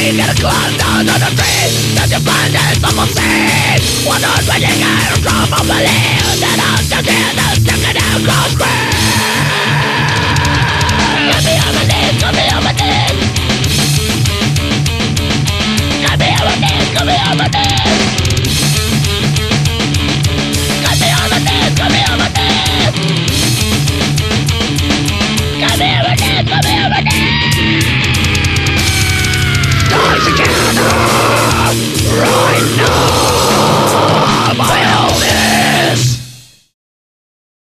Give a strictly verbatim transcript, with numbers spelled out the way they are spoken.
you get a close down on the street that you find this bubble scene. One not waiting, I don't drop, I believe that I'm just in the second and close screen.